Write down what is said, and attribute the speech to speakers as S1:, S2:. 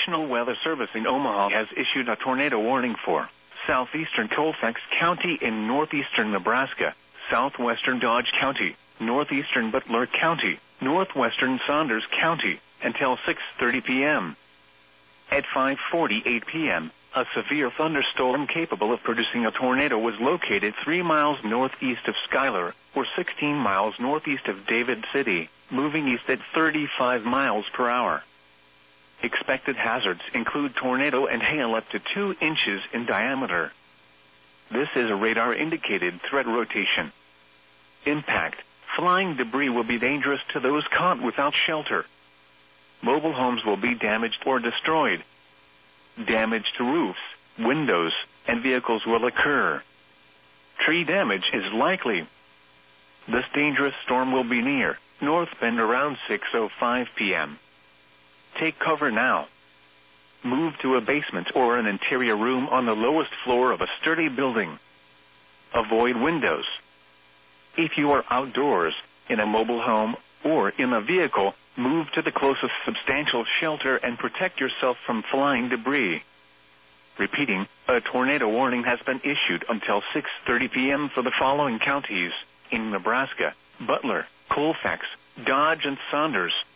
S1: National Weather Service in Omaha has issued a tornado warning for southeastern Colfax County in northeastern Nebraska, southwestern Dodge County, northeastern Butler County, northwestern Saunders County, until 6:30 p.m. At 5:48 p.m., a severe thunderstorm capable of producing a tornado was located 3 miles northeast of Schuyler, or 16 miles northeast of David City, moving east at 35 miles per hour. Expected hazards include tornado and hail up to 2 inches in diameter. This is a radar-indicated threat rotation. Impact: flying debris will be dangerous to those caught without shelter. Mobile homes will be damaged or destroyed. Damage to roofs, windows, and vehicles will occur. Tree damage is likely. This dangerous storm will be near North Bend around 6:05 p.m. Take cover now. Move to a basement or an interior room on the lowest floor of a sturdy building. Avoid windows. If you are outdoors, in a mobile home, or in a vehicle, move to the closest substantial shelter and protect yourself from flying debris. Repeating, a tornado warning has been issued until 6:30 p.m. for the following counties in Nebraska: Butler, Colfax, Dodge, and Saunders.